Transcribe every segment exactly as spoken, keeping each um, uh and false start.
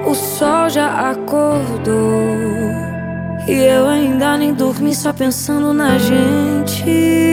O sol já acordou e eu ainda nem dormi, só pensando na gente.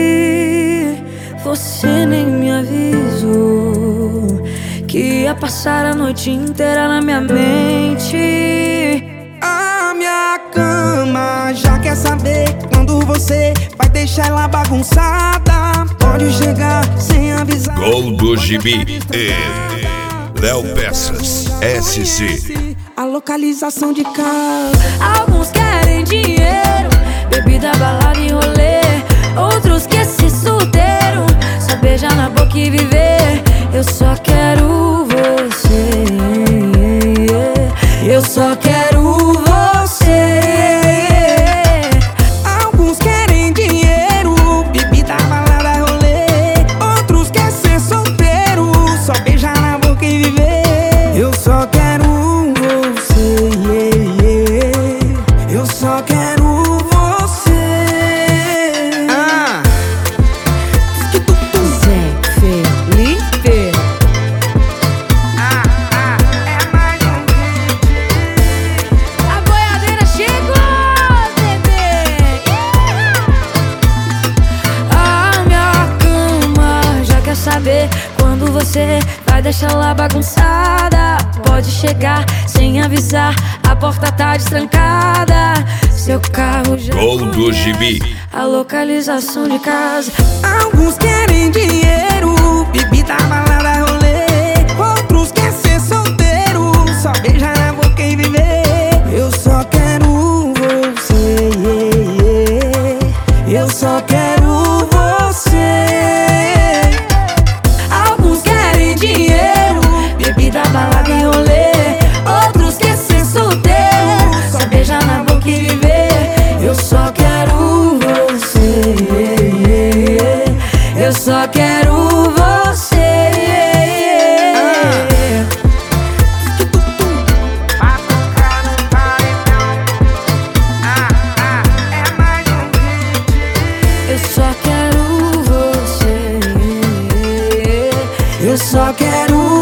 Você nem me avisou que ia passar a noite inteira na minha mente. A minha cama já quer saber quando você vai deixar ela bagunçada. Pode chegar sem avisar. Gol do Gibi e Léo Peças S C. A localização de casa. Alguns querem dinheiro, bebida, balada e rolê. Outros querem ser solteiro, só beijar na boca e viver. Eu só quero você, eu só quero você. Alguns querem dinheiro, bebida, balada, rolê. Outros querem ser solteiro, só beijar na boca e viver. Eu só quero você, eu só quero você. Ah, Zé Felipe. ah, ah, é mais um hit. A boiadeira chegou, bebê. A minha cama já quer saber quando você vai deixar lá bagunçada. Pode chegar sem avisar, a porta tá destrancada. Seu carro já Gol do Gibi. a localização de casa. Alguns querem dinheiro, bebida, balada, rolê. Outros querem ser solteiro, só beijar na boca e viver. Eu só quero você, eu só quero você. Alguns querem dinheiro, bebida, balada e rolê. Outros querem ser solteiro, só beijar na boca e viver. Eu só quero você, eu só quero você. Pra tocar no paredão. Ah, ah, é mais um hit. Eu só quero você, eu só quero